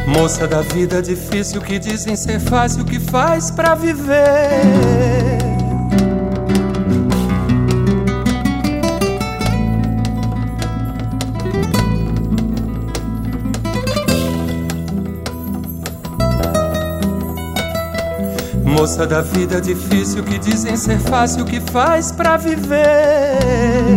Moça da vida difícil que dizem ser fácil, que faz pra viver. Moça da vida difícil que dizem ser fácil, que faz pra viver.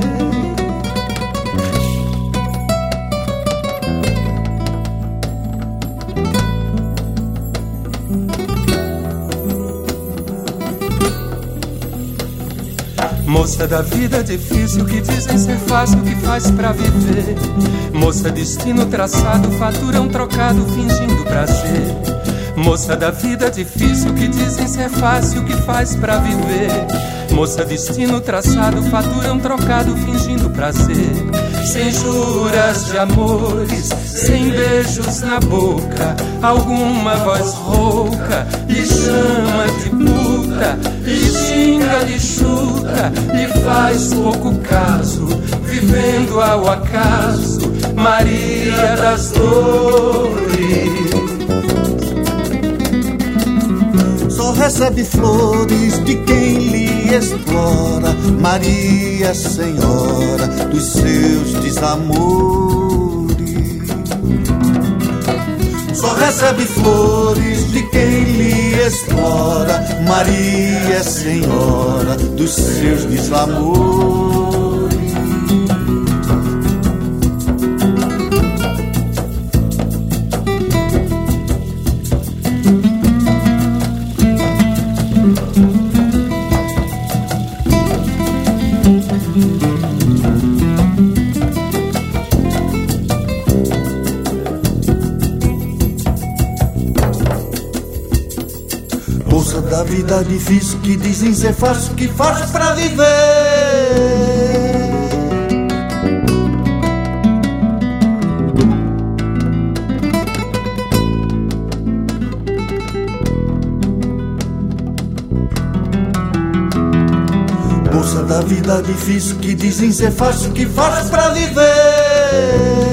Moça da vida difícil que dizem ser fácil, que faz pra viver. Moça destino traçado, fatura um trocado fingindo prazer. Moça da vida difícil que dizem ser fácil, que faz pra viver. Moça destino traçado, fatura um trocado fingindo prazer. Sem juras de amores, sem beijos na boca, alguma voz rouca lhe chama de puta, lhe xinga, lhe chuta, lhe faz pouco caso, vivendo ao acaso, Maria das Dores. Só recebe flores de quem lhe explora, Maria Senhora dos seus desamores. Só recebe flores de quem lhe explora, Maria Senhora dos seus desamores. Moça da vida difícil que dizem ser fácil, que faz pra viver. Moça da vida difícil que dizem ser fácil, que faz pra viver.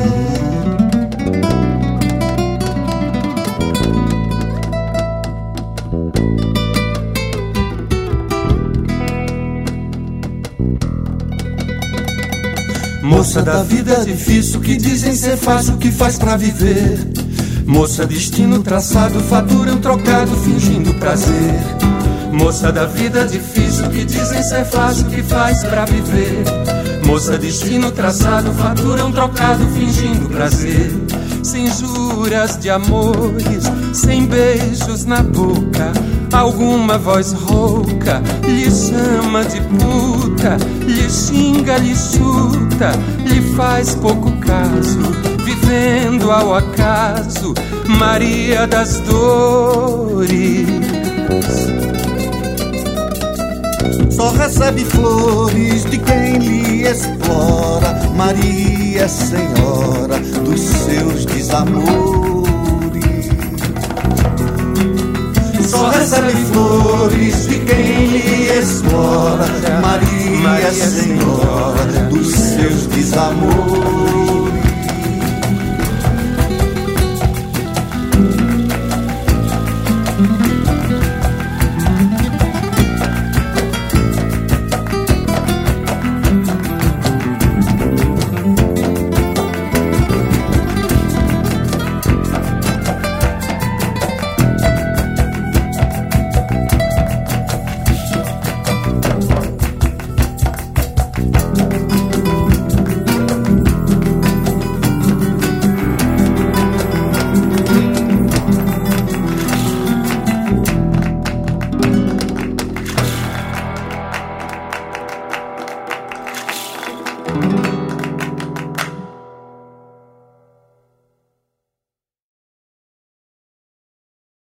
Moça da vida difícil que dizem ser fácil, que faz pra viver. Moça destino traçado, fatura um trocado fingindo prazer. Moça da vida difícil que dizem ser fácil, que faz pra viver. Moça destino traçado, fatura um trocado fingindo prazer. Sem juras de amores, sem beijos na boca, alguma voz rouca lhe chama de puta, lhe xinga, lhe chuta, lhe faz pouco caso, vivendo ao acaso, Maria das Dores. Só recebe flores de quem lhe explora, Maria Senhora dos seus desamores. Só recebe flores de quem lhe explora, Maria Senhora dos seus desamores.